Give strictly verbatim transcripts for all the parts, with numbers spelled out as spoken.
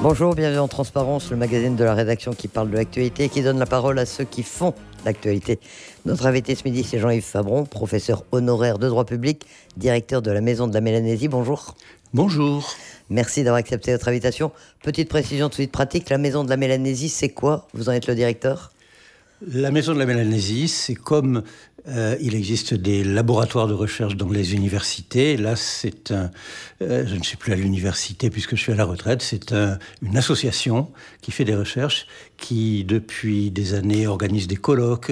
Bonjour, bienvenue en Transparence, le magazine de la rédaction qui parle de l'actualité et qui donne la parole à ceux qui font l'actualité. Notre invité ce midi, c'est Jean-Yves Fabron, professeur honoraire de droit public, directeur de la Maison de la Mélanésie. Bonjour. Bonjour. Merci d'avoir accepté notre invitation. Petite précision tout de suite pratique, la Maison de la Mélanésie, c'est quoi? Vous en êtes le directeur? La Maison de la Mélanésie, c'est comme euh, il existe des laboratoires de recherche dans les universités. Là, c'est un, euh, je ne suis plus à l'université puisque je suis à la retraite, c'est un, une association qui fait des recherches, qui depuis des années organise des colloques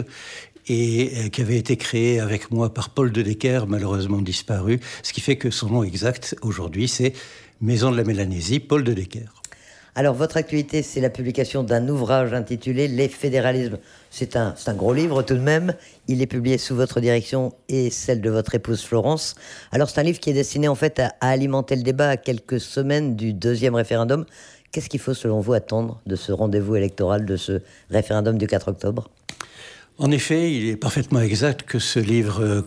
et euh, qui avait été créée avec moi par Paul de Decker, malheureusement disparu, ce qui fait que son nom exact aujourd'hui, c'est Maison de la Mélanésie, Paul de Decker. Alors, votre actualité, c'est la publication d'un ouvrage intitulé « Les fédéralismes ». C'est un, c'est un gros livre tout de même. Il est publié sous votre direction et celle de votre épouse Florence. Alors, c'est un livre qui est destiné en fait à, à alimenter le débat à quelques semaines du deuxième référendum. Qu'est-ce qu'il faut, selon vous, attendre de ce rendez-vous électoral, de ce référendum du quatre octobre ? En effet, il est parfaitement exact que ce livre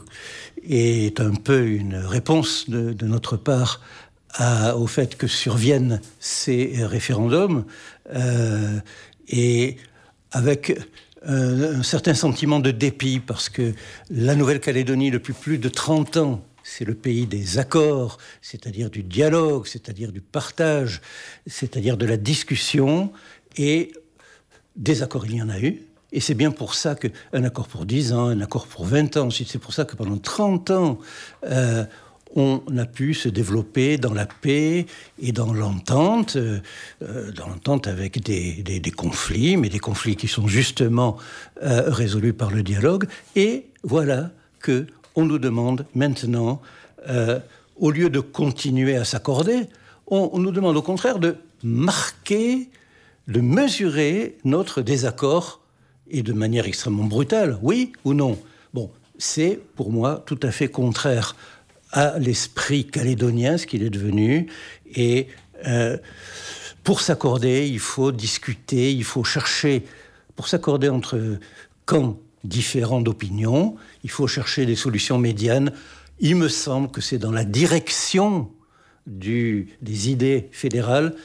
est un peu une réponse de, de notre part À, au fait que surviennent ces référendums euh, et avec un, un certain sentiment de dépit parce que la Nouvelle-Calédonie, depuis plus de trente ans, c'est le pays des accords, c'est-à-dire du dialogue, c'est-à-dire du partage, c'est-à-dire de la discussion, et des accords, il y en a eu. Et c'est bien pour ça qu'un accord pour dix ans, un accord pour vingt ans, ensuite c'est pour ça que pendant trente ans, euh, on a pu se développer dans la paix et dans l'entente, euh, dans l'entente avec des, des, des conflits, mais des conflits qui sont justement euh, résolus par le dialogue. Et voilà que on nous demande maintenant, euh, au lieu de continuer à s'accorder, on, on nous demande au contraire de marquer, de mesurer notre désaccord, et de manière extrêmement brutale, oui ou non. Bon, c'est pour moi tout à fait contraire à l'esprit calédonien, ce qu'il est devenu. Et euh, pour s'accorder, il faut discuter, il faut chercher, pour s'accorder entre camps différents d'opinion, il faut chercher des solutions médianes. Il me semble que c'est dans la direction du, des idées fédérales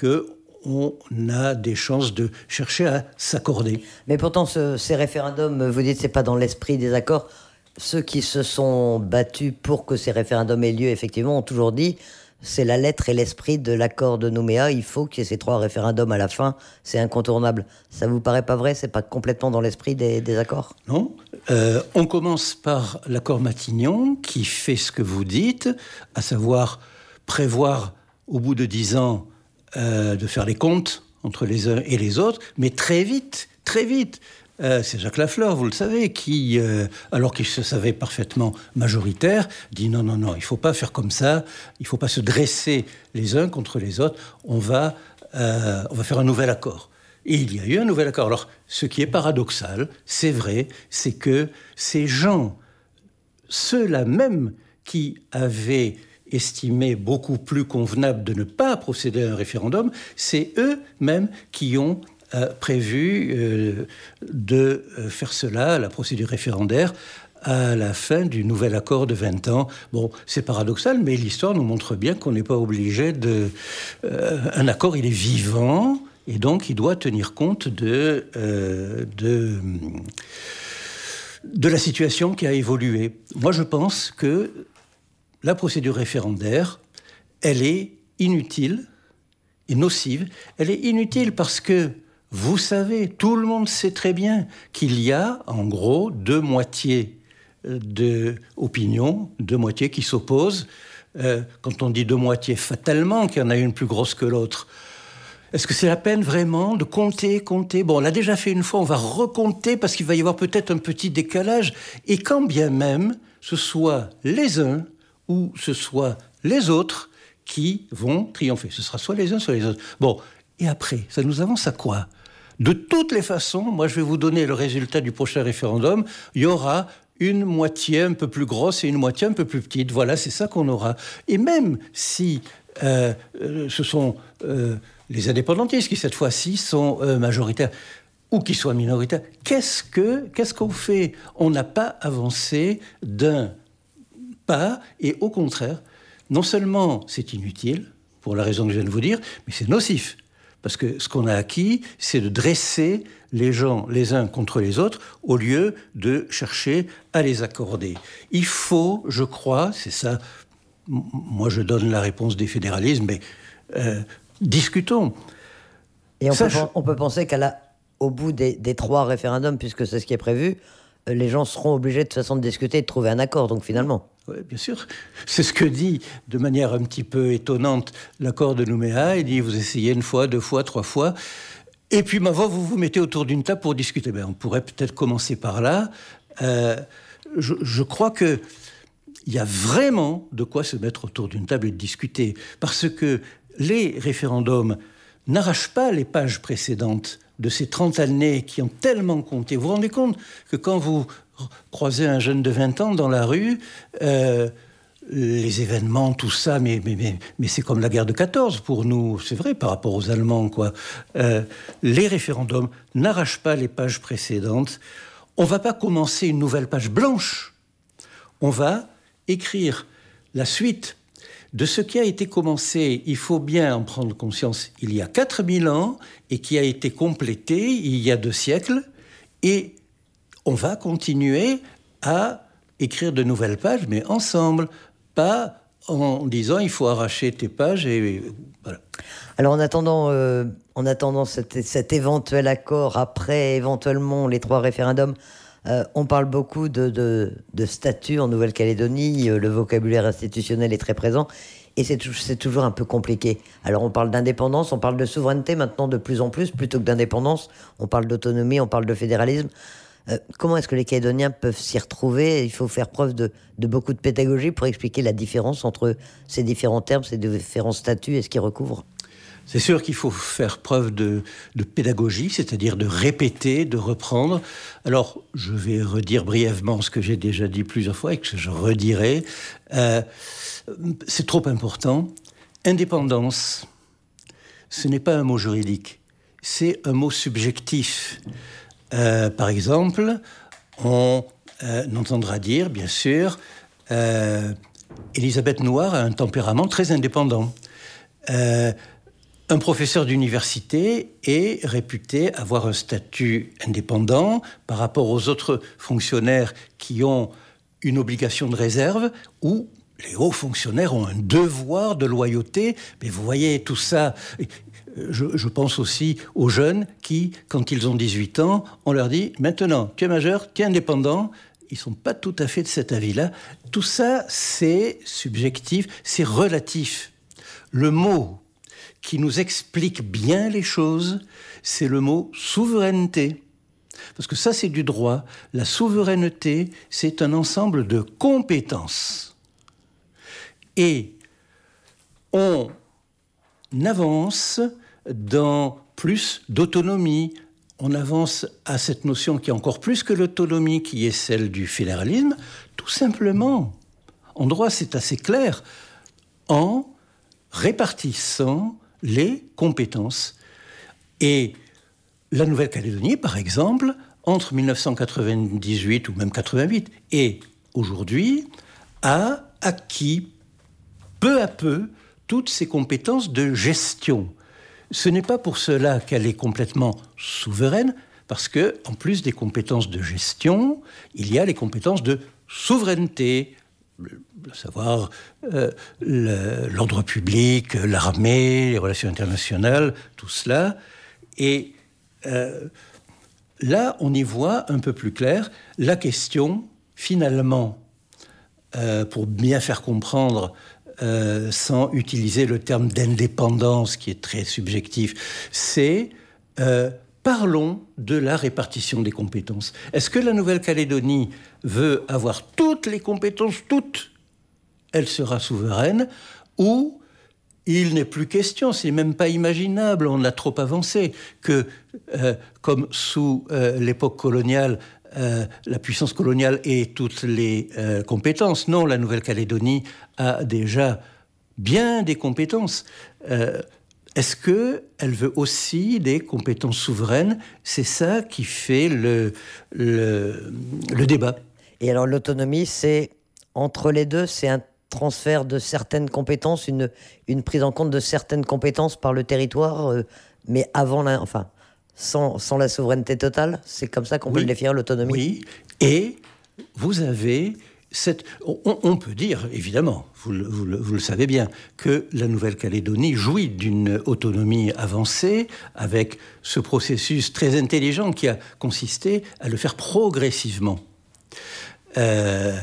qu'on a des chances de chercher à s'accorder. Mais pourtant, ce, ces référendums, vous dites, c'est pas dans l'esprit des accords. Ceux qui se sont battus pour que ces référendums aient lieu, effectivement, ont toujours dit c'est la lettre et l'esprit de l'accord de Nouméa. Il faut qu'il y ait ces trois référendums à la fin. C'est incontournable. Ça vous paraît pas vrai? C'est pas complètement dans l'esprit des, des accords? Non. Euh, on commence par l'accord Matignon qui fait ce que vous dites, à savoir prévoir au bout de dix ans euh, de faire les comptes entre les uns et les autres, mais très vite, très vite. Euh, c'est Jacques Lafleur, vous le savez, qui, euh, alors qu'il se savait parfaitement majoritaire, dit non, non, non, il ne faut pas faire comme ça, il ne faut pas se dresser les uns contre les autres, on va, euh, on va faire un nouvel accord. Et il y a eu un nouvel accord. Alors, ce qui est paradoxal, c'est vrai, c'est que ces gens, ceux-là même qui avaient estimé beaucoup plus convenable de ne pas procéder à un référendum, c'est eux-mêmes qui ont Euh, prévu euh, de euh, faire cela, la procédure référendaire, à la fin du nouvel accord de vingt ans. Bon, c'est paradoxal, mais l'histoire nous montre bien qu'on n'est pas obligé de... Euh, un accord, il est vivant, et donc il doit tenir compte de, euh, de, de la situation qui a évolué. Moi, je pense que la procédure référendaire, elle est inutile et nocive. Elle est inutile parce que vous savez, tout le monde sait très bien qu'il y a, en gros, deux moitiés d'opinion, deux moitiés qui s'opposent. Euh, quand on dit deux moitiés, fatalement qu'il y en a une plus grosse que l'autre. Est-ce que c'est la peine vraiment de compter, compter? Bon, on l'a déjà fait une fois, on va recompter parce qu'il va y avoir peut-être un petit décalage. Et quand bien même, ce soit les uns ou ce soit les autres qui vont triompher. Ce sera soit les uns, soit les autres. Bon, et après, ça nous avance à quoi? De toutes les façons, moi je vais vous donner le résultat du prochain référendum, il y aura une moitié un peu plus grosse et une moitié un peu plus petite. Voilà, c'est ça qu'on aura. Et même si euh, euh, ce sont euh, les indépendantistes qui, cette fois-ci, sont euh, majoritaires, ou qui soient minoritaires, qu'est-ce, que, qu'est-ce qu'on fait? On n'a pas avancé d'un pas, et au contraire, non seulement c'est inutile, pour la raison que je viens de vous dire, mais c'est nocif. Parce que ce qu'on a acquis, c'est de dresser les gens les uns contre les autres au lieu de chercher à les accorder. Il faut, je crois, c'est ça, m- moi je donne la réponse des fédéralismes, mais euh, discutons. Et on, ça, peut, je... on peut penser qu'à la, au bout des, des trois référendums, puisque c'est ce qui est prévu, les gens seront obligés de toute façon de discuter et de trouver un accord, donc finalement. Oui, bien sûr. C'est ce que dit, de manière un petit peu étonnante, l'accord de Nouméa. Il dit, vous essayez une fois, deux fois, trois fois, et puis maintenant, vous vous mettez autour d'une table pour discuter. Ben, on pourrait peut-être commencer par là. Euh, je, je crois qu'il y a vraiment de quoi se mettre autour d'une table et de discuter. Parce que les référendums n'arrachent pas les pages précédentes de ces trente années qui ont tellement compté. Vous vous rendez compte que quand vous croisez un jeune de vingt ans dans la rue, euh, les événements, tout ça, mais, mais, mais, mais c'est comme la guerre de quatorze pour nous, c'est vrai, par rapport aux Allemands, quoi. Euh, les référendums n'arrachent pas les pages précédentes. On ne va pas commencer une nouvelle page blanche. On va écrire la suite de ce qui a été commencé, il faut bien en prendre conscience, il y a quatre mille ans, et qui a été complété il y a deux siècles, et on va continuer à écrire de nouvelles pages, mais ensemble, pas en disant il faut arracher tes pages, et voilà. Alors en attendant, euh, en attendant cet, cet éventuel accord, après éventuellement les trois référendums, Euh, on parle beaucoup de, de, de statut en Nouvelle-Calédonie, euh, le vocabulaire institutionnel est très présent, et c'est, c'est toujours un peu compliqué. Alors on parle d'indépendance, on parle de souveraineté maintenant de plus en plus, plutôt que d'indépendance, on parle d'autonomie, on parle de fédéralisme. Euh, comment est-ce que les Calédoniens peuvent s'y retrouver ? Il faut faire preuve de, de beaucoup de pédagogie pour expliquer la différence entre ces différents termes, ces différents statuts et ce qu'ils recouvrent. C'est sûr qu'il faut faire preuve de, de pédagogie, c'est-à-dire de répéter, de reprendre. Alors, je vais redire brièvement ce que j'ai déjà dit plusieurs fois et que je redirai. Euh, c'est trop important. Indépendance, ce n'est pas un mot juridique, c'est un mot subjectif. Euh, par exemple, on euh, entendra dire, bien sûr, euh, Élisabeth Noir a un tempérament très indépendant. Euh, Un professeur d'université est réputé avoir un statut indépendant par rapport aux autres fonctionnaires qui ont une obligation de réserve ou les hauts fonctionnaires ont un devoir de loyauté. Mais vous voyez, tout ça, je, je pense aussi aux jeunes qui, quand ils ont dix-huit ans, on leur dit « Maintenant, tu es majeur, tu es indépendant ». Ils ne sont pas tout à fait de cet avis-là. Tout ça, c'est subjectif, c'est relatif. Le mot qui nous explique bien les choses, c'est le mot souveraineté. Parce que ça, c'est du droit. La souveraineté, c'est un ensemble de compétences. Et on avance dans plus d'autonomie. On avance à cette notion qui est encore plus que l'autonomie, qui est celle du fédéralisme, tout simplement. En droit, c'est assez clair. En répartissant les compétences. Et la Nouvelle-Calédonie, par exemple, entre dix-neuf cent quatre-vingt-dix-huit ou même quatre-vingt-huit et aujourd'hui, a acquis peu à peu toutes ces compétences de gestion. Ce n'est pas pour cela qu'elle est complètement souveraine, parce que, en plus des compétences de gestion, il y a les compétences de souveraineté, à savoir euh, le, l'ordre public, l'armée, les relations internationales, tout cela. Et euh, là, on y voit un peu plus clair la question, finalement, euh, pour bien faire comprendre, euh, sans utiliser le terme d'indépendance, qui est très subjectif, c'est... Euh, Parlons de la répartition des compétences. Est-ce que la Nouvelle-Calédonie veut avoir toutes les compétences, toutes ? Elle sera souveraine, ou il n'est plus question, c'est même pas imaginable, on a trop avancé, que euh, comme sous euh, l'époque coloniale, euh, la puissance coloniale ait toutes les euh, compétences. Non, la Nouvelle-Calédonie a déjà bien des compétences. Euh, Est-ce qu'elle veut aussi des compétences souveraines ? C'est ça qui fait le, le, le débat. Et alors l'autonomie, c'est entre les deux, c'est un transfert de certaines compétences, une, une prise en compte de certaines compétences par le territoire, euh, mais avant la, enfin, sans, sans la souveraineté totale, c'est comme ça qu'on oui. peut le définir, l'autonomie. Oui, et vous avez cette... On, on peut dire, évidemment, vous le, vous, le, vous le savez bien, que la Nouvelle-Calédonie jouit d'une autonomie avancée, avec ce processus très intelligent qui a consisté à le faire progressivement. Euh,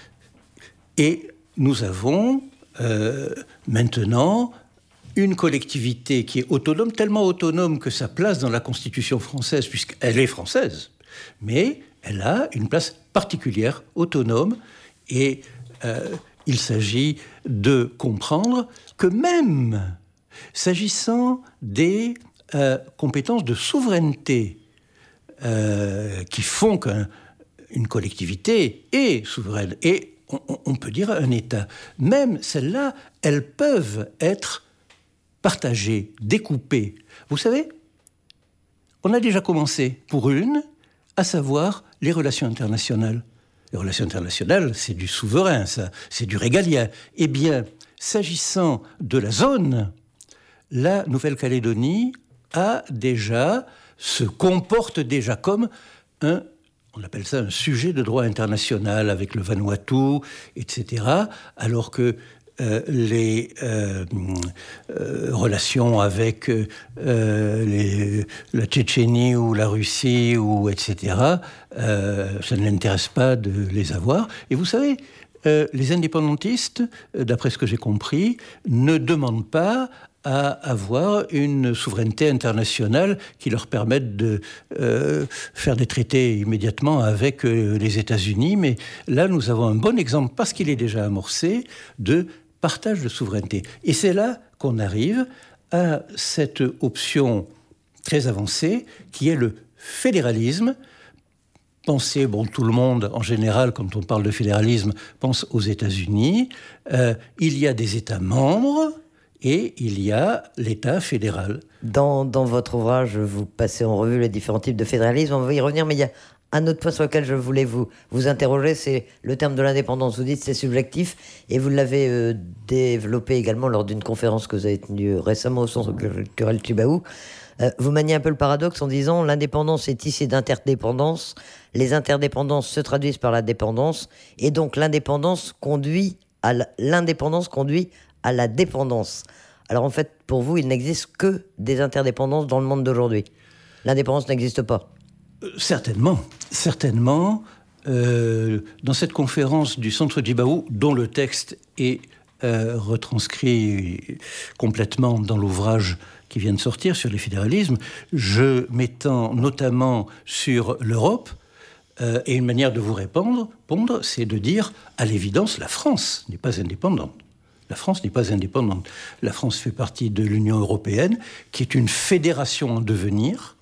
et nous avons euh, maintenant une collectivité qui est autonome, tellement autonome que sa place dans la Constitution française, puisqu'elle est française, mais elle a une place particulière, autonome, et euh, il s'agit de comprendre que même s'agissant des euh, compétences de souveraineté euh, qui font qu'une collectivité est souveraine, et on, on peut dire un État, même celles-là, elles peuvent être partagées, découpées. Vous savez, on a déjà commencé pour une, à savoir les relations internationales. Les relations internationales, c'est du souverain, ça, c'est du régalien. Eh bien, s'agissant de la zone, la Nouvelle-Calédonie a déjà, se comporte déjà comme un, on appelle ça un sujet de droit international avec le Vanuatu, et cetera, alors que Euh, les euh, euh, relations avec euh, les, la Tchétchénie ou la Russie, ou et cetera, euh, ça ne l'intéresse pas de les avoir. Et vous savez, euh, les indépendantistes, d'après ce que j'ai compris, ne demandent pas à avoir une souveraineté internationale qui leur permette de euh, faire des traités immédiatement avec euh, les États-Unis. Mais là, nous avons un bon exemple, parce qu'il est déjà amorcé, de partage de souveraineté. Et c'est là qu'on arrive à cette option très avancée qui est le fédéralisme. Pensez, bon, tout le monde, en général, quand on parle de fédéralisme, pense aux États-Unis. Euh, il y a des États membres et il y a l'État fédéral. Dans, dans votre ouvrage, vous passez en revue les différents types de fédéralisme. On va y revenir, mais il y a un autre point sur lequel je voulais vous, vous interroger, c'est le terme de l'indépendance. Vous dites que c'est subjectif, et vous l'avez euh, développé également lors d'une conférence que vous avez tenue récemment au Centre culturel Tjibaou. Euh, vous maniez un peu le paradoxe en disant « L'indépendance est issue d'interdépendance, les interdépendances se traduisent par la dépendance, et donc l'indépendance conduit à la, l'indépendance conduit à la dépendance. » Alors en fait, pour vous, il n'existe que des interdépendances dans le monde d'aujourd'hui. L'indépendance n'existe pas. Certainement, certainement. Euh, dans cette conférence du Centre Tjibaou, dont le texte est euh, retranscrit complètement dans l'ouvrage qui vient de sortir sur les fédéralismes, je m'étends notamment sur l'Europe, euh, et une manière de vous répondre, répondre, c'est de dire, à l'évidence, la France n'est pas indépendante. La France n'est pas indépendante. La France fait partie de l'Union européenne, qui est une fédération en devenir,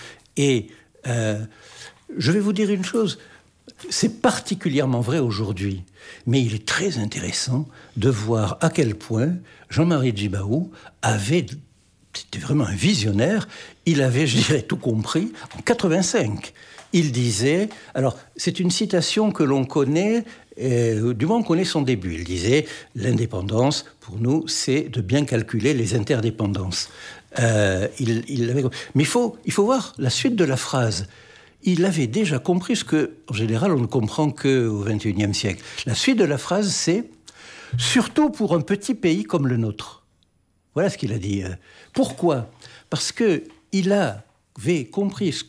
et Euh, je vais vous dire une chose, c'est particulièrement vrai aujourd'hui, mais il est très intéressant de voir à quel point Jean-Marie Tjibaou avait, c'était vraiment un visionnaire, il avait, je dirais, tout compris en quatre-vingt-cinq. Il disait, alors c'est une citation que l'on connaît, euh, du moins on connaît son début, il disait « L'indépendance, pour nous, c'est de bien calculer les interdépendances ». Euh, il, il avait... Mais il faut, il faut voir la suite de la phrase. Il avait déjà compris ce que, en général, on ne comprend qu'au vingt et unième siècle. La suite de la phrase, c'est « surtout pour un petit pays comme le nôtre ». Voilà ce qu'il a dit. Pourquoi ? Parce qu'il avait compris ce,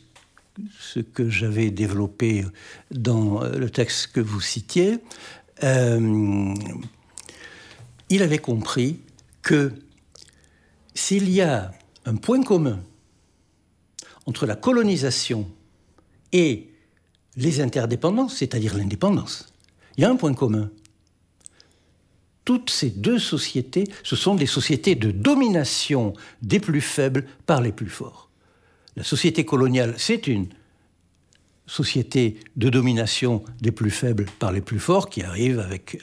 ce que j'avais développé dans le texte que vous citiez. Euh, il avait compris que s'il y a un point commun entre la colonisation et les interdépendances, c'est-à-dire l'indépendance, il y a un point commun. Toutes ces deux sociétés, ce sont des sociétés de domination des plus faibles par les plus forts. La société coloniale, c'est une société de domination des plus faibles par les plus forts qui arrive avec...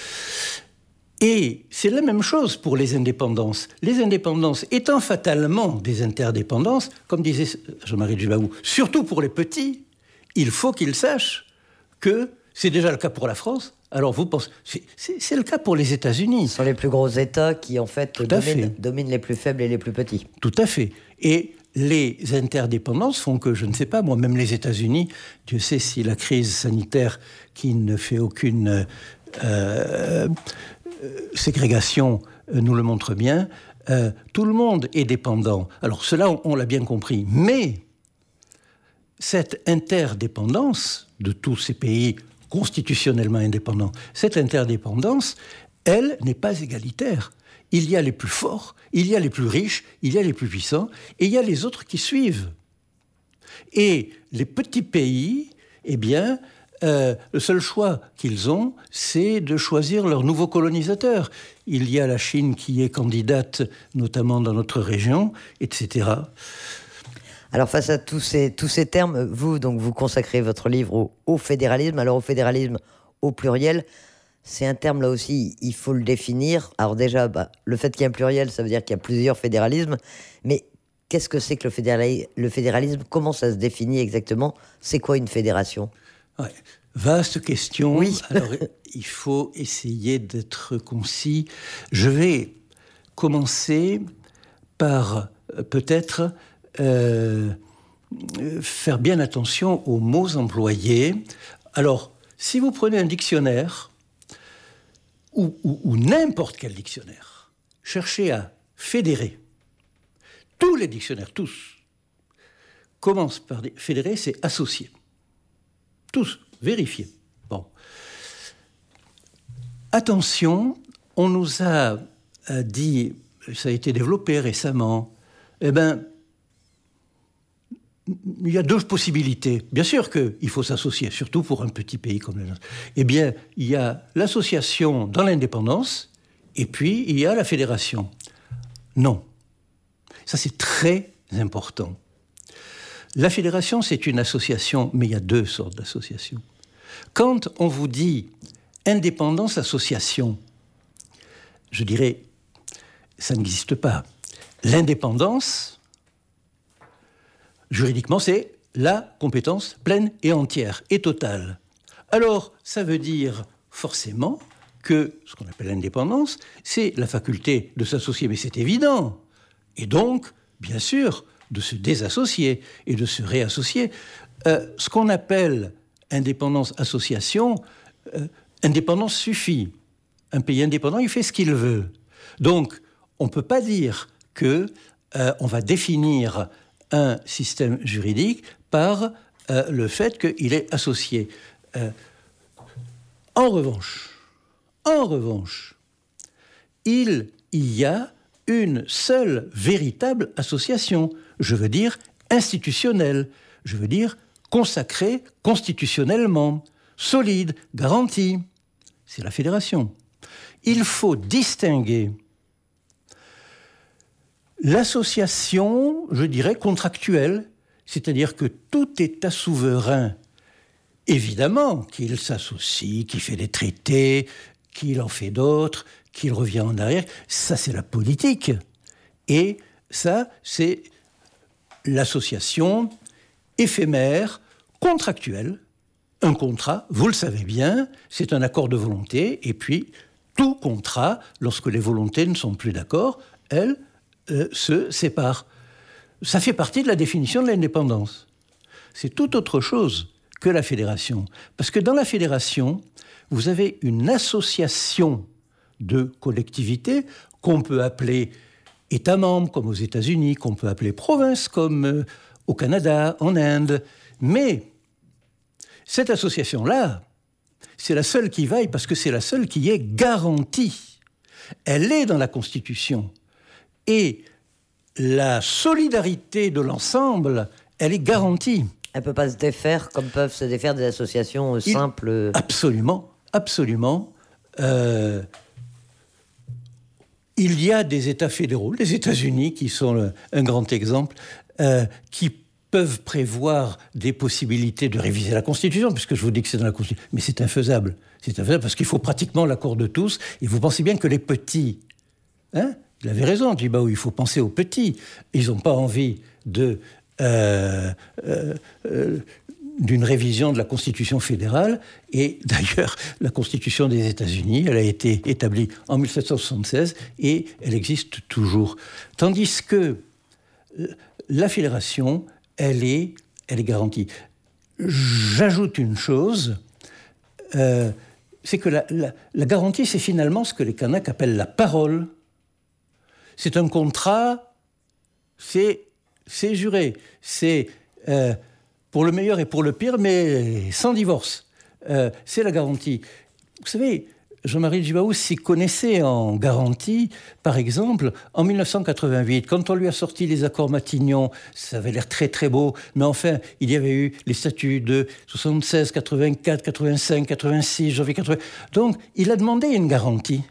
Et c'est la même chose pour les indépendances. Les indépendances étant fatalement des interdépendances, comme disait Jean-Marie Tjibaou, surtout pour les petits, il faut qu'ils sachent que c'est déjà le cas pour la France. Alors vous pensez, c'est, c'est, c'est le cas pour les États-Unis. Ce sont les plus gros États qui, en fait, dominent, dominent les plus faibles et les plus petits. Tout à fait. Et les interdépendances font que, je ne sais pas, moi, même les États-Unis, Dieu sait si la crise sanitaire qui ne fait aucune euh, euh, ségrégation euh, nous le montre bien, euh, tout le monde est dépendant. Alors cela, on, on l'a bien compris. Mais cette interdépendance de tous ces pays constitutionnellement indépendants, cette interdépendance, elle n'est pas égalitaire. Il y a les plus forts, il y a les plus riches, il y a les plus puissants, et il y a les autres qui suivent. Et les petits pays, eh bien, euh, le seul choix qu'ils ont, c'est de choisir leurs nouveaux colonisateurs. Il y a la Chine qui est candidate, notamment dans notre région, et cetera. Alors face à tous ces, tous ces termes, vous, donc, vous consacrez votre livre au, au fédéralisme. Alors au fédéralisme au pluriel, c'est un terme là aussi, il faut le définir. Alors déjà, bah, le fait qu'il y ait un pluriel, ça veut dire qu'il y a plusieurs fédéralismes. Mais qu'est-ce que c'est que le, fédérali- le fédéralisme? Comment ça se définit exactement? C'est quoi une fédération? Ouais. Vaste question. Oui. Alors, il faut essayer d'être concis. Je vais commencer par euh, peut-être euh, faire bien attention aux mots employés. Alors, si vous prenez un dictionnaire, ou, ou, ou n'importe quel dictionnaire, cherchez à fédérer. Tous les dictionnaires, tous, commencent par dire fédérer, c'est associer. Tous, vérifiez. Bon. Attention, on nous a, a dit, ça a été développé récemment, eh bien, il y a deux possibilités. Bien sûr qu'il faut s'associer, surtout pour un petit pays comme le nôtre. Eh bien, il y a l'association dans l'indépendance, et puis il y a la fédération. Non. Ça, c'est très important. La fédération, c'est une association, mais il y a deux sortes d'associations. Quand on vous dit indépendance-association, je dirais, ça n'existe pas. L'indépendance, juridiquement, c'est la compétence pleine et entière et totale. Alors, ça veut dire forcément que ce qu'on appelle l'indépendance, c'est la faculté de s'associer, mais c'est évident. Et donc, bien sûr, de se désassocier et de se réassocier. Euh, ce qu'on appelle indépendance-association, euh, indépendance suffit. Un pays indépendant, il fait ce qu'il veut. Donc, on ne peut pas dire qu'on euh, va définir un système juridique par euh, le fait qu'il est associé. Euh, en revanche, en revanche, il y a une seule véritable association, je veux dire institutionnelle, je veux dire consacrée constitutionnellement, solide, garantie. C'est la fédération. Il faut distinguer l'association, je dirais, contractuelle, c'est-à-dire que tout État souverain, évidemment, qu'il s'associe, qu'il fait des traités, qu'il en fait d'autres, qu'il revient en arrière, ça c'est la politique. Et ça, c'est l'association éphémère, contractuelle. Un contrat, vous le savez bien, c'est un accord de volonté, et puis tout contrat, lorsque les volontés ne sont plus d'accord, elles euh, se séparent. Ça fait partie de la définition de l'indépendance. C'est tout autre chose que la fédération. Parce que dans la fédération, vous avez une association de collectivités qu'on peut appeler États membres, comme aux États-Unis, qu'on peut appeler provinces, comme euh, au Canada, en Inde. Mais cette association-là, c'est la seule qui vaille parce que c'est la seule qui est garantie. Elle est dans la Constitution. Et la solidarité de l'ensemble, elle est garantie. Elle ne peut pas se défaire comme peuvent se défaire des associations Il, simples. Absolument, absolument. Euh, il y a des États fédéraux, les États-Unis, qui sont le, un grand exemple, euh, qui peuvent prévoir des possibilités de réviser la Constitution, puisque je vous dis que c'est dans la Constitution, mais c'est infaisable. C'est infaisable parce qu'il faut pratiquement l'accord de tous. Et vous pensez bien que les petits, hein, il avait raison, il dit, bah oui, il faut penser aux petits. Ils n'ont pas envie de... Euh, euh, euh, d'une révision de la Constitution fédérale. Et d'ailleurs, la Constitution des États-Unis, elle a été établie en mille sept cent soixante-seize et elle existe toujours. Tandis que la fédération, elle est, elle est garantie. J'ajoute une chose, euh, c'est que la, la, la garantie, c'est finalement ce que les Kanaks appellent la parole. C'est un contrat, c'est, c'est juré, c'est euh, pour le meilleur et pour le pire, mais sans divorce. Euh, c'est la garantie. Vous savez, Jean-Marie Djibaou s'y connaissait en garantie. Par exemple, en mille neuf cent quatre-vingt-huit, quand on lui a sorti les accords Matignon, ça avait l'air très très beau, mais enfin, il y avait eu les statuts de soixante-seize, quatre-vingt-quatre, quatre-vingt-cinq, quatre-vingt-six, janvier quatre-vingt. Donc, il a demandé une garantie.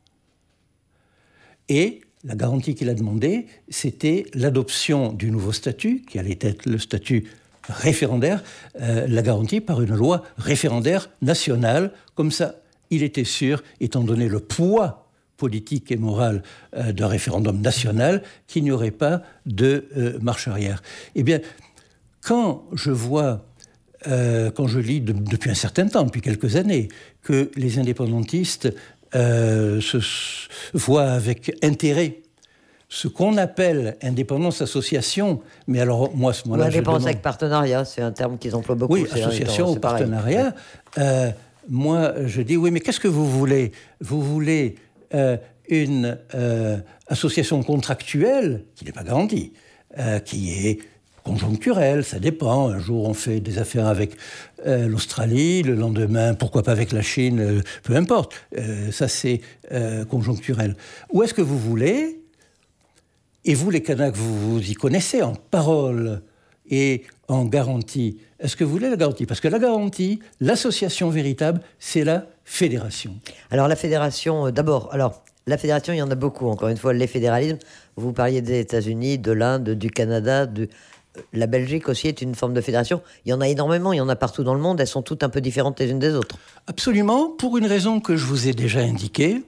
Et la garantie qu'il a demandée, c'était l'adoption du nouveau statut, qui allait être le statut référendaire, euh, la garantie par une loi référendaire nationale, comme ça. Il était sûr, étant donné le poids politique et moral euh, d'un référendum national, qu'il n'y aurait pas de euh, marche arrière. Eh bien, quand je vois, euh, quand je lis de, depuis un certain temps, depuis quelques années, que les indépendantistes euh, se, se voient avec intérêt ce qu'on appelle indépendance association, mais alors moi à ce moment-là, ou indépendance je demande... avec partenariat, c'est un terme qu'ils emploient beaucoup. Oui, association ou partenariat. Euh, moi, je dis oui, mais qu'est-ce que vous voulez ? Vous voulez euh, une euh, association contractuelle qui n'est pas garantie, euh, qui est conjoncturelle, ça dépend. Un jour, on fait des affaires avec euh, l'Australie, le lendemain, pourquoi pas avec la Chine, euh, peu importe. Euh, ça, c'est euh, conjoncturel. Ou est-ce que vous voulez, et vous, les Kanaks, vous vous y connaissez en parole et en garantie, est-ce que vous voulez la garantie ? Parce que la garantie, l'association véritable, c'est la fédération. Alors la fédération, euh, d'abord, alors la fédération, il y en a beaucoup, encore une fois, les fédéralismes. Vous parliez des États-Unis, de l'Inde, du Canada, de... la Belgique aussi est une forme de fédération. Il y en a énormément, il y en a partout dans le monde, elles sont toutes un peu différentes les unes des autres. Absolument, pour une raison que je vous ai déjà indiquée.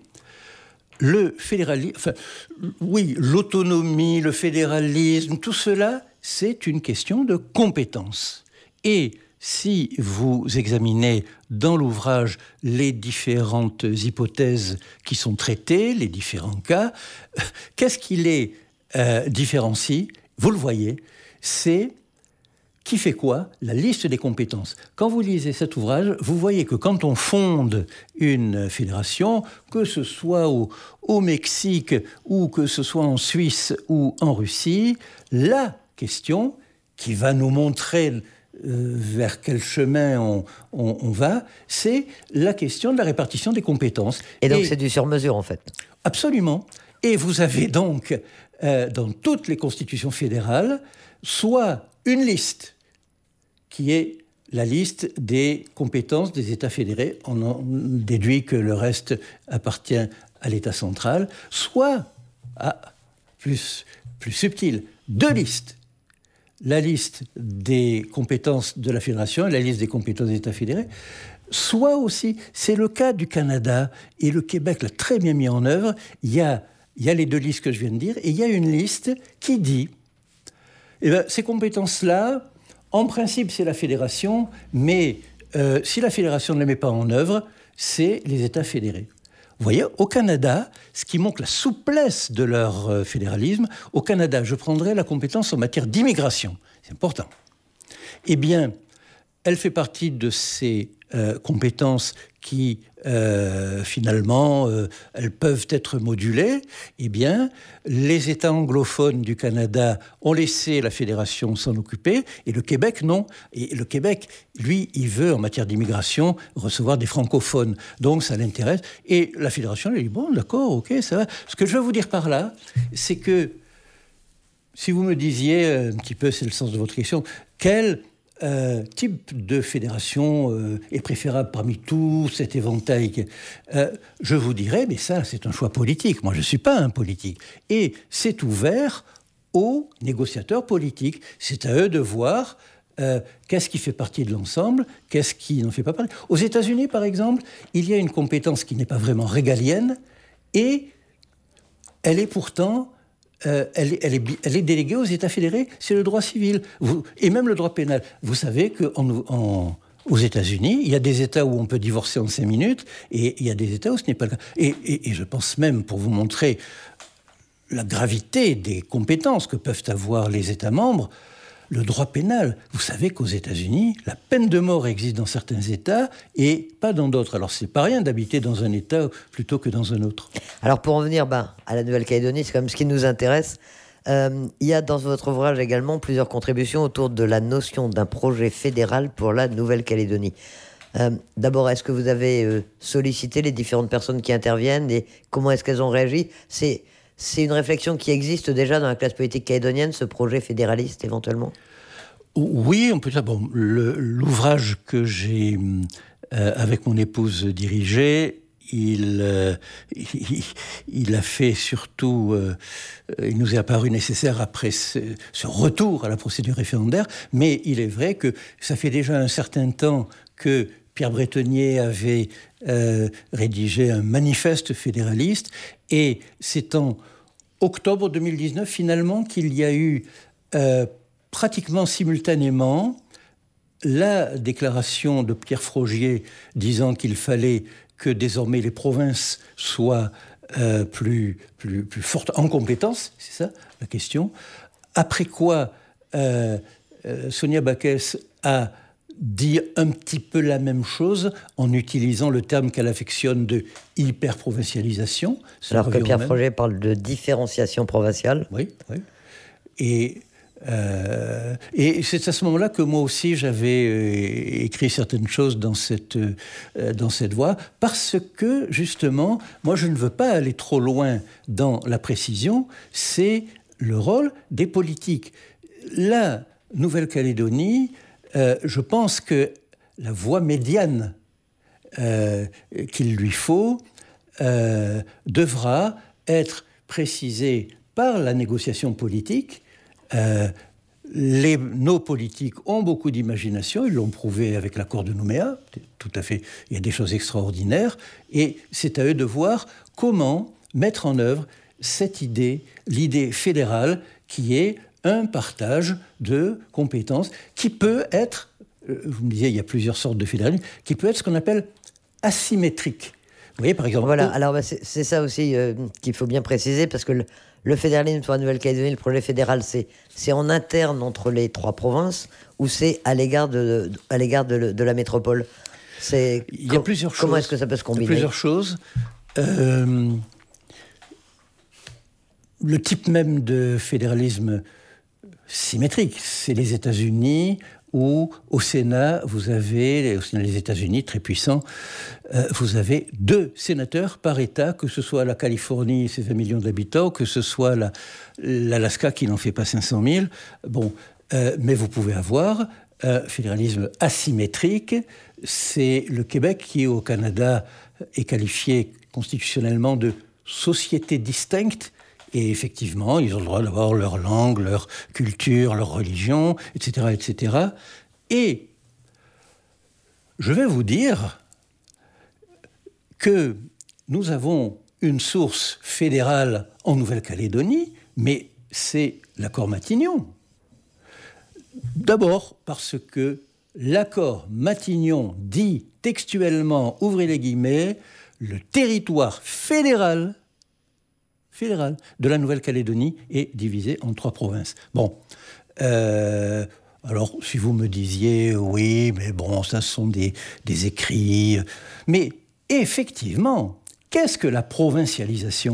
Le fédéralisme, enfin, oui, l'autonomie, le fédéralisme, tout cela, c'est une question de compétence. Et si vous examinez dans l'ouvrage les différentes hypothèses qui sont traitées, les différents cas, qu'est-ce qui les euh, différencie ? Vous le voyez, c'est qui fait quoi ? La liste des compétences. Quand vous lisez cet ouvrage, vous voyez que quand on fonde une fédération, que ce soit au, au Mexique ou que ce soit en Suisse ou en Russie, la question qui va nous montrer euh, vers quel chemin on, on, on va, c'est la question de la répartition des compétences. Et donc Et, c'est du sur-mesure en fait. Absolument. Et vous avez donc, euh, dans toutes les constitutions fédérales, soit une liste qui est la liste des compétences des États fédérés, on en déduit que le reste appartient à l'État central, soit, ah, plus, plus subtil, deux listes. La liste des compétences de la fédération et la liste des compétences des États fédérés, soit aussi, c'est le cas du Canada, et le Québec l'a très bien mis en œuvre, il y a, il y a les deux listes que je viens de dire, et il y a une liste qui dit, eh bien, ces compétences-là, en principe, c'est la fédération, mais euh, si la fédération ne les met pas en œuvre, c'est les États fédérés. Vous voyez, au Canada, ce qui montre la souplesse de leur euh, fédéralisme, au Canada, je prendrais la compétence en matière d'immigration. C'est important. Eh bien, elle fait partie de ces euh, compétences qui, euh, finalement, euh, elles peuvent être modulées. Eh bien, les États anglophones du Canada ont laissé la fédération s'en occuper, et le Québec, non. Et le Québec, lui, il veut, en matière d'immigration, recevoir des francophones. Donc, ça l'intéresse. Et la fédération, elle dit, bon, d'accord, ok, ça va. Ce que je veux vous dire par là, c'est que, si vous me disiez, un petit peu, c'est le sens de votre question, quel Euh, type de fédération euh, est préférable parmi tout cet éventail, euh, je vous dirais, mais ça, c'est un choix politique. Moi, je ne suis pas un politique. Et c'est ouvert aux négociateurs politiques. C'est à eux de voir euh, qu'est-ce qui fait partie de l'ensemble, qu'est-ce qui n'en fait pas partie. Aux États-Unis, par exemple, il y a une compétence qui n'est pas vraiment régalienne, et elle est pourtant euh, elle, elle, est, elle est déléguée aux États fédérés, c'est le droit civil, vous, et même le droit pénal. Vous savez qu'en en, aux États-Unis, il y a des États où on peut divorcer en cinq minutes, et il y a des États où ce n'est pas le cas. Et, et, et je pense même, pour vous montrer la gravité des compétences que peuvent avoir les États membres, le droit pénal. Vous savez qu'aux États-Unis, la peine de mort existe dans certains États et pas dans d'autres. Alors, c'est pas rien d'habiter dans un État plutôt que dans un autre. Alors, pour en venir bah, à la Nouvelle-Calédonie, c'est quand même ce qui nous intéresse. Euh, il y a dans votre ouvrage également plusieurs contributions autour de la notion d'un projet fédéral pour la Nouvelle-Calédonie. Euh, d'abord, est-ce que vous avez euh, sollicité les différentes personnes qui interviennent et comment est-ce qu'elles ont réagi ? C'est... C'est une réflexion qui existe déjà dans la classe politique calédonienne, ce projet fédéraliste éventuellement ? Oui, on peut dire. Bon, le, l'ouvrage que j'ai, euh, avec mon épouse, dirigé, il, euh, il, il a fait surtout. Euh, il nous est apparu nécessaire après ce, ce retour à la procédure référendaire, mais il est vrai que ça fait déjà un certain temps que Pierre Bretonnier avait euh, rédigé un manifeste fédéraliste, et c'est en octobre deux mille dix-neuf, finalement, qu'il y a eu euh, pratiquement simultanément la déclaration de Pierre Frogier disant qu'il fallait que désormais les provinces soient euh, plus, plus, plus fortes en compétences, c'est ça la question. Après quoi, euh, euh, Sonia Backes a dit un petit peu la même chose en utilisant le terme qu'elle affectionne de hyper-provincialisation. Alors que Pierre Frogier parle de différenciation provinciale. Oui, oui. Et, euh, et c'est à ce moment-là que moi aussi j'avais euh, écrit certaines choses dans cette, euh, dans cette voie, parce que justement, moi je ne veux pas aller trop loin dans la précision, c'est le rôle des politiques. La Nouvelle-Calédonie, Euh, je pense que la voie médiane euh, qu'il lui faut euh, devra être précisée par la négociation politique. Euh, les, nos politiques ont beaucoup d'imagination, ils l'ont prouvé avec l'accord de Nouméa, tout à fait, il y a des choses extraordinaires, et c'est à eux de voir comment mettre en œuvre cette idée, l'idée fédérale qui est un partage de compétences qui peut être, vous me disiez, il y a plusieurs sortes de fédéralisme, qui peut être ce qu'on appelle asymétrique. Vous voyez, par exemple... Voilà, oh, alors bah, c'est, c'est ça aussi euh, qu'il faut bien préciser, parce que le, le fédéralisme pour la Nouvelle-Calédonie, le projet fédéral, c'est, c'est en interne entre les trois provinces, ou c'est à l'égard de, de, à l'égard de, de la métropole. C'est, il y a com- plusieurs comment choses. Est-ce que ça peut se combiner ? Il y a plusieurs choses. Euh, le type même de fédéralisme symétrique, c'est les États-Unis, où au Sénat, vous avez, au Sénat des États-Unis, très puissant, euh, vous avez deux sénateurs par État, que ce soit la Californie, ses vingt millions d'habitants, que ce soit la, l'Alaska, qui n'en fait pas cinq cent mille. Bon, euh, mais vous pouvez avoir un fédéralisme asymétrique. C'est le Québec qui, au Canada, est qualifié constitutionnellement de société distincte. Et effectivement, ils ont le droit d'avoir leur langue, leur culture, leur religion, et cetera, et cetera. Et je vais vous dire que nous avons une source fédérale en Nouvelle-Calédonie, mais c'est l'accord Matignon. D'abord parce que l'accord Matignon dit textuellement, ouvrez les guillemets, le territoire fédéral fédéral de la Nouvelle-Calédonie est divisé en trois provinces. Bon, euh, alors si vous me disiez, oui, mais bon, ça ce sont des, des écrits. Mais effectivement, qu'est-ce que la provincialisation ?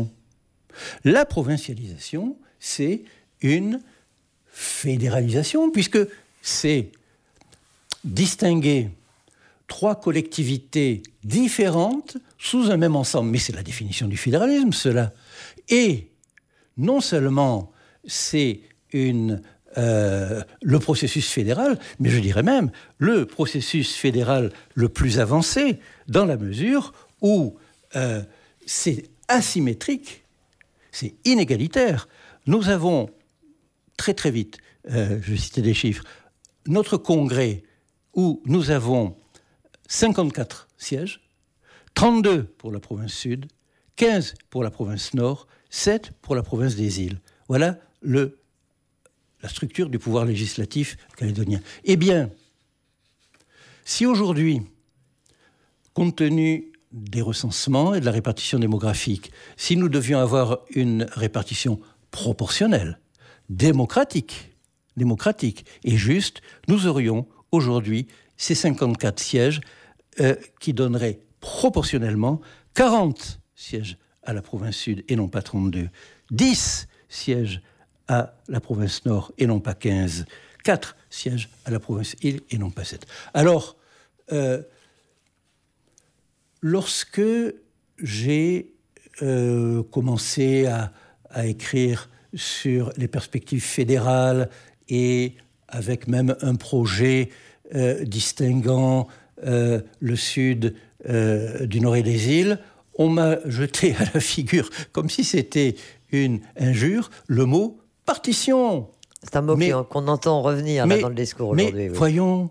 La provincialisation, c'est une fédéralisation, puisque c'est distinguer trois collectivités différentes sous un même ensemble. Mais c'est la définition du fédéralisme, cela. Et non seulement c'est une, euh, le processus fédéral, mais je dirais même le processus fédéral le plus avancé, dans la mesure où euh, c'est asymétrique, c'est inégalitaire. Nous avons, très très vite, euh, je vais citer des chiffres, notre congrès où nous avons cinquante-quatre sièges, trente-deux pour la province sud, quinze pour la province nord, sept pour la province des îles. Voilà le, la structure du pouvoir législatif calédonien. Eh bien, si aujourd'hui, compte tenu des recensements et de la répartition démographique, si nous devions avoir une répartition proportionnelle, démocratique, démocratique et juste, nous aurions aujourd'hui ces cinquante-quatre sièges euh, qui donneraient proportionnellement quarante sièges à la province sud et non pas trente-deux, dix sièges à la province nord et non pas quinze, quatre sièges à la province île et non pas sept. Alors, euh, lorsque j'ai euh, commencé à, à écrire sur les perspectives fédérales et avec même un projet euh, distinguant euh, le sud euh, du nord et des îles, on m'a jeté à la figure, comme si c'était une injure, le mot « partition ». C'est un mot mais, qu'on entend revenir mais, là, dans le discours aujourd'hui. Mais oui. Voyons,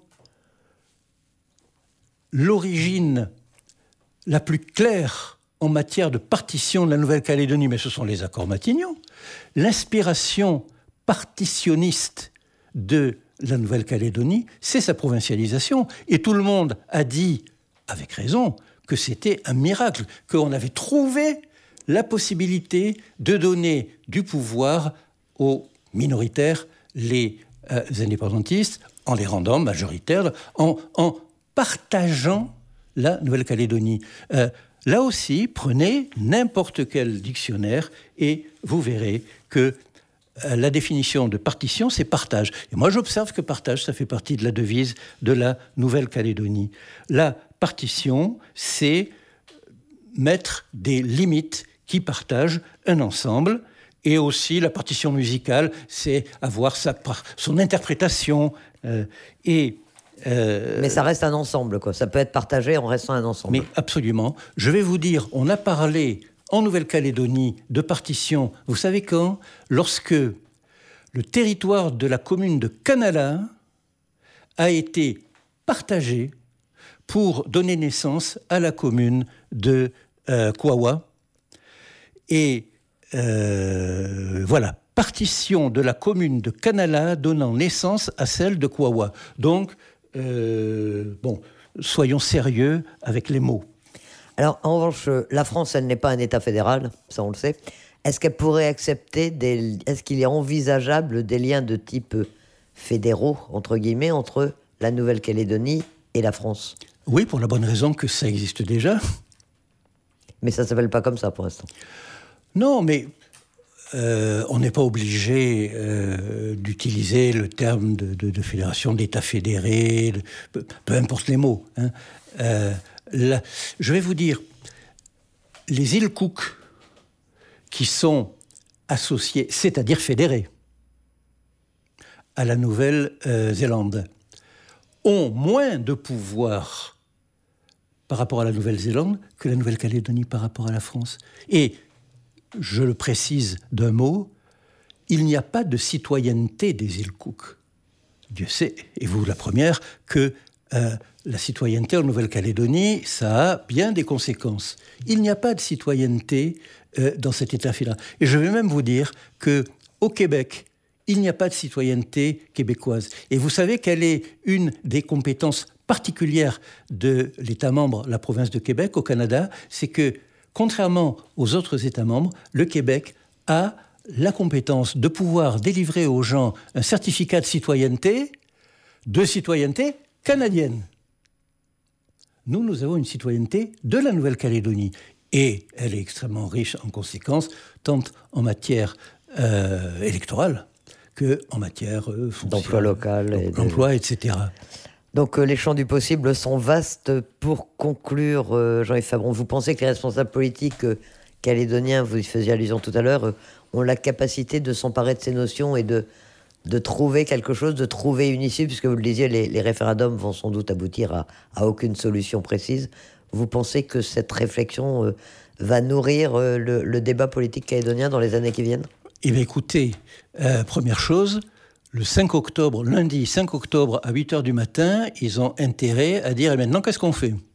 l'origine la plus claire en matière de partition de la Nouvelle-Calédonie, mais ce sont les accords Matignon. L'inspiration partitionniste de la Nouvelle-Calédonie, c'est sa provincialisation. Et tout le monde a dit, avec raison, que c'était un miracle, qu'on avait trouvé la possibilité de donner du pouvoir aux minoritaires, les euh, indépendantistes, en les rendant majoritaires, en, en partageant la Nouvelle-Calédonie. Euh, là aussi, prenez n'importe quel dictionnaire et vous verrez que euh, la définition de partition, c'est partage. Et moi, j'observe que partage, ça fait partie de la devise de la Nouvelle-Calédonie. La partition, c'est mettre des limites qui partagent un ensemble. Et aussi, la partition musicale, c'est avoir sa, son interprétation. Euh, et Euh, mais ça reste un ensemble, quoi. Ça peut être partagé en restant un ensemble. Mais absolument. Je vais vous dire, on a parlé en Nouvelle-Calédonie de partition, vous savez quand ? Lorsque le territoire de la commune de Canala a été partagé pour donner naissance à la commune de euh, Kouawa. Et euh, voilà, partition de la commune de Canala donnant naissance à celle de Kouawa. Donc, Euh, bon, soyons sérieux avec les mots. Alors, en revanche, la France, elle n'est pas un État fédéral, ça on le sait. Est-ce qu'elle pourrait accepter des... Est-ce qu'il est envisageable des liens de type fédéraux, entre guillemets, entre la Nouvelle-Calédonie et la France ? Oui, pour la bonne raison que ça existe déjà. Mais ça ne s'appelle pas comme ça pour l'instant. Non, mais... Euh, on n'est pas obligé euh, d'utiliser le terme de, de, de fédération, d'État fédéré, de, peu, peu importe les mots. Hein. Euh, là, je vais vous dire, les îles Cook, qui sont associées, c'est-à-dire fédérées, à la Nouvelle-Zélande, ont moins de pouvoir par rapport à la Nouvelle-Zélande que la Nouvelle-Calédonie par rapport à la France. Et je le précise d'un mot, il n'y a pas de citoyenneté des îles Cook. Dieu sait, et vous la première, que euh, la citoyenneté en Nouvelle-Calédonie, ça a bien des conséquences. Il n'y a pas de citoyenneté euh, dans cet État fédéral. Et je vais même vous dire qu'au Québec, il n'y a pas de citoyenneté québécoise. Et vous savez quelle est une des compétences particulières de l'État membre, la province de Québec, au Canada, c'est que contrairement aux autres États membres, le Québec a la compétence de pouvoir délivrer aux gens un certificat de citoyenneté, de citoyenneté canadienne. Nous, nous avons une citoyenneté de la Nouvelle-Calédonie. Et elle est extrêmement riche en conséquences, tant en matière euh, électorale qu'en matière euh, d'emploi local. Et d'emploi, de... et cetera. Donc euh, les champs du possible sont vastes. Pour conclure, euh, Jean-Yves Fabron, vous pensez que les responsables politiques euh, calédoniens, vous y faisiez allusion tout à l'heure, euh, ont la capacité de s'emparer de ces notions et de, de trouver quelque chose, de trouver une issue, puisque vous le disiez, les, les référendums vont sans doute aboutir à, à aucune solution précise. Vous pensez que cette réflexion euh, va nourrir euh, le, le débat politique calédonien dans les années qui viennent ? Eh bien écoutez, euh, première chose, le cinq octobre, lundi cinq octobre à huit heures du matin, ils ont intérêt à dire « et maintenant, qu'est-ce qu'on fait ?»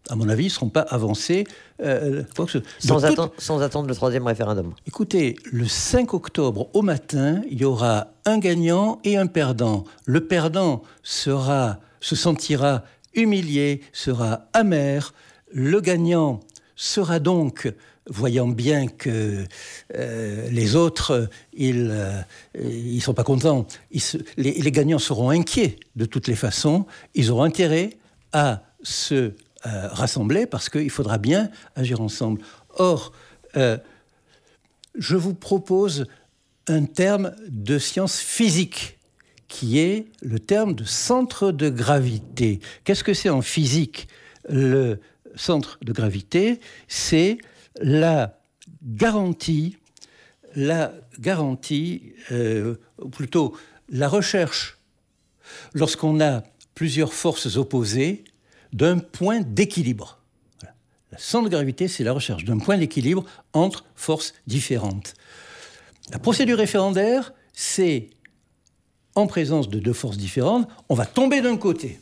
à mon avis, ne seront pas avancées. Euh, sans, toute... attendre, sans attendre le troisième référendum. Écoutez, le cinq octobre au matin, il y aura un gagnant et un perdant. Le perdant sera, se sentira humilié, sera amer. Le gagnant sera donc, voyant bien que euh, les autres, ils ne euh, sont pas contents, ils se, les, les gagnants seront inquiets de toutes les façons, ils auront intérêt à se euh, rassembler parce qu'il faudra bien agir ensemble. Or, euh, je vous propose un terme de science physique qui est le terme de centre de gravité. Qu'est-ce que c'est en physique ? Le centre de gravité, c'est la garantie, la garantie, euh, ou plutôt la recherche, lorsqu'on a plusieurs forces opposées, d'un point d'équilibre. Voilà. Le centre de gravité, c'est la recherche d'un point d'équilibre entre forces différentes. La procédure référendaire, c'est, en présence de deux forces différentes, on va tomber d'un côté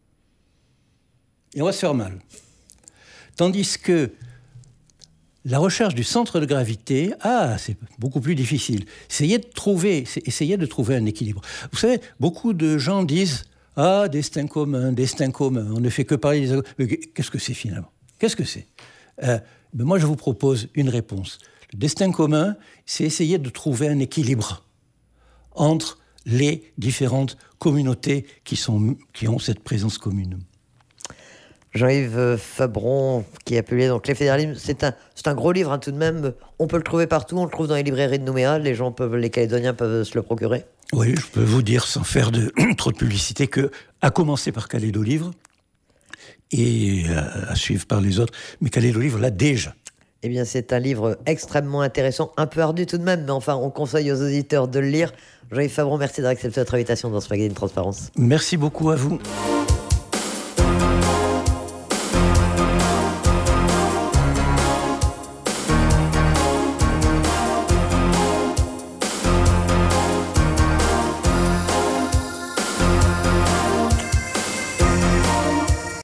et on va se faire mal. Tandis que la recherche du centre de gravité, ah, c'est beaucoup plus difficile. Essayez de trouver, essayez de trouver un équilibre. Vous savez, beaucoup de gens disent « Ah, destin commun, destin commun, on ne fait que parler des... » Mais qu'est-ce que c'est finalement ? Qu'est-ce que c'est ? euh, ben Moi, je vous propose une réponse. Le destin commun, c'est essayer de trouver un équilibre entre les différentes communautés qui, sont, qui ont cette présence commune. Jean-Yves Fabron, qui a publié donc Les Fédéralismes, c'est un, c'est un gros livre hein, tout de même. On peut le trouver partout, on le trouve dans les librairies de Nouméa, les gens peuvent, les Calédoniens peuvent se le procurer. Oui, je peux vous dire sans faire de, trop de publicité que, à commencer par Calédo Livre et à, à suivre par les autres, mais Calédo Livre l'a déjà. Eh bien, c'est un livre extrêmement intéressant, un peu ardu tout de même, mais enfin, on conseille aux auditeurs de le lire. Jean-Yves Fabron, merci d'avoir accepté notre invitation dans ce magazine Transparence. Merci beaucoup à vous.